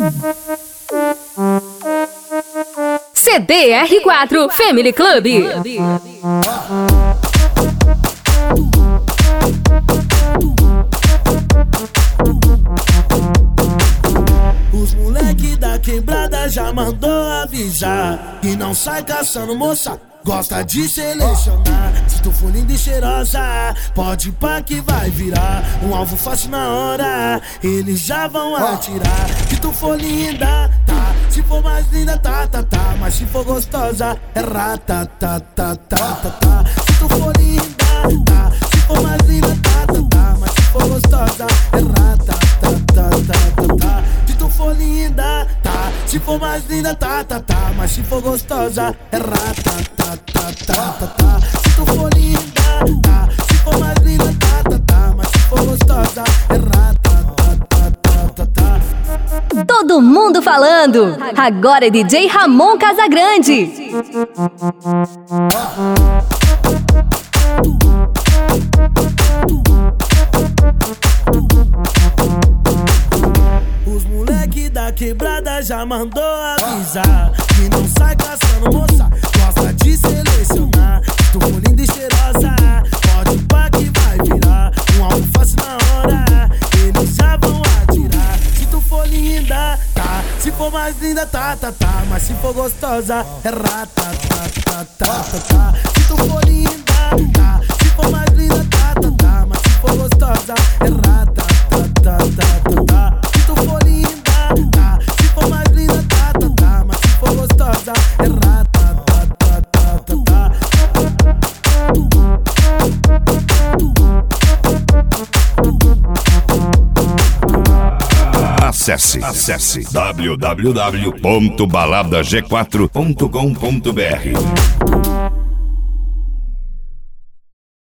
CDR4 Family Club. Os moleque da quebrada já mandou avisar que não sai caçando moça, gosta de selecionar. Se tu for linda e cheirosa, pode ir pá que vai virar um alvo fácil na hora, eles já vão atirar. Se tu for linda, tá. Se for mais linda, tá. Mas se for gostosa, é rata, tá. Se tu for linda, tá. Se for mais linda, tá. Mas se for gostosa, é rata, tá. Se tu for linda, tá. Se for mais linda, tá. Mas se for gostosa, é rata, tá. Se tu for linda, tá. Se for mais linda, tá. Mas se for gostosa, é rata, tá. Todo mundo falando. Agora é DJ Ramon Casagrande. Os moleque da quebrada já mandou avisar que não sai caçando moça, gosta de selecionar. Se tu for linda e cheirosa, pode ir pá que vai virar um alvo fácil na hora, eles já vão atirar. Se tu for linda, tá. Se for mais linda, tá. Mas se for gostosa, é rata, tá. Se tu for linda, tá. Se for mais linda, tá. Mas se for gostosa, é rata, tá. Se tu for linda, tá. Se for mais linda, tá. Mas se for gostosa, é rata, tá. Acesse www.baladag4.com.br.